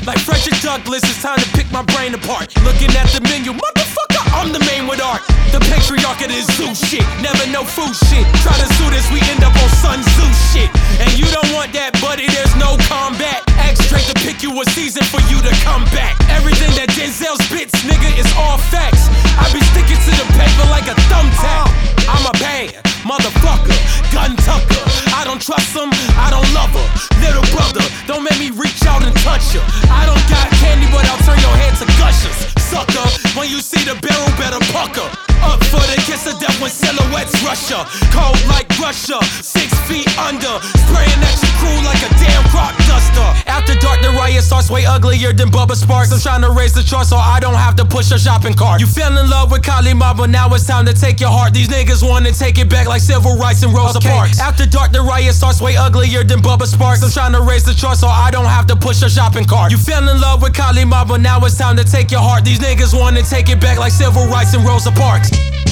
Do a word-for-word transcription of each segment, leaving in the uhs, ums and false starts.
Like Frederick Douglass, it's time to pick my brain apart. Looking at the menu, motherfucker, I'm the man with art. The patriarch of this zoo shit, never no food shit. Try to sue this, we end up on Sun Tzu shit. And you don't want that, buddy, there's no combat. Ask straight to pick you a season for you to come back. Everything that Denzel spits, nigga, is all facts. I be sticking to the paper like a thumbtack. I'm a bad motherfucker, gun tucker. I don't trust him, I don't love her. Little brother, don't make me reach out and touch her. I don't got candy, but I'll turn your head to gushers. Sucker, when you see the barrel, better pucker. Up for the kiss of death when silhouettes rush her. Cold like Russia, six feet under. Spraying at your crew like a damn crop duster. After dark, the riot starts way uglier than Bubba Sparks. I'm trying to raise the chart so I don't have to push a shopping cart. You fell in love with Kali Ma, but now it's time to take your heart. These niggas wanna take it back like civil rights and Rosa okay. Parks. After dark, the riot starts way uglier than Bubba Sparks. I'm trying to raise the chart so I don't have to push a shopping cart. You fell in love with Kali Ma, but now it's time to take your heart. These niggas wanna take it back like civil rights and Rosa Parks.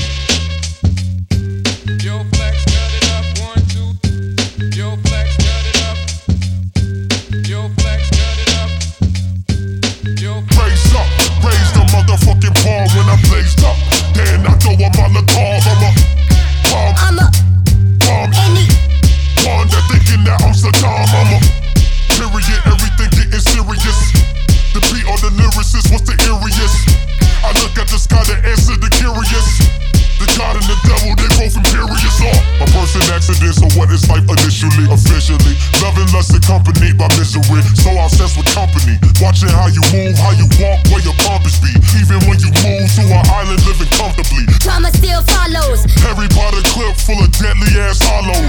Yo, Flex, cut it up, one, two. Yo, Flex, cut it up. Yo, Flex, cut it up. Yo, raise up, raise the motherfucking palm when I blazed up. Then I throw them on the call, I'm a palm, I'm a palm, any one that thinking that I'm Saddam, I'm a period, everything getting serious. The beat or the lyricist, what's the eeriest? I look at the sky to answer the curious. The God and the devil, they both imperious. Oh, a person accident, so what is life initially, officially? Loving lust accompanied by misery. So obsessed with company. Watching how you move, how you walk, where your pompous be. Even when you move to an island living comfortably. Drama still follows. Harry Potter clip full of deadly ass hollows.